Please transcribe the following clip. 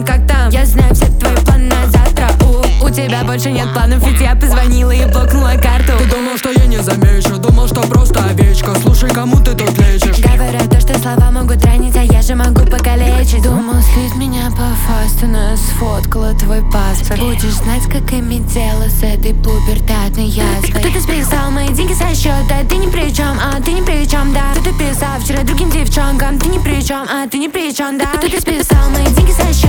как там? Я знаю все твои планы на завтра. У тебя больше нет планов, ведь я позвонила и блокнула карту. Ты думал, что я не замечу, думал, что просто овечка. Слушай, кому ты тут лечишь? Говорят то, что слова могут ранить, а я же могу покалечить. Думал слить меня по фасту, но сфоткала твой паспорт. Будешь знать, как иметь дело с этой пубертатной язвой. Кто-то списал мои деньги со счета, ты ни при чем, ты ни при чем, да. Кто-то писал вчера другим девчонкам, ты ни при чем, ты ни при чем, да. Кто-то списал мои деньги со счета.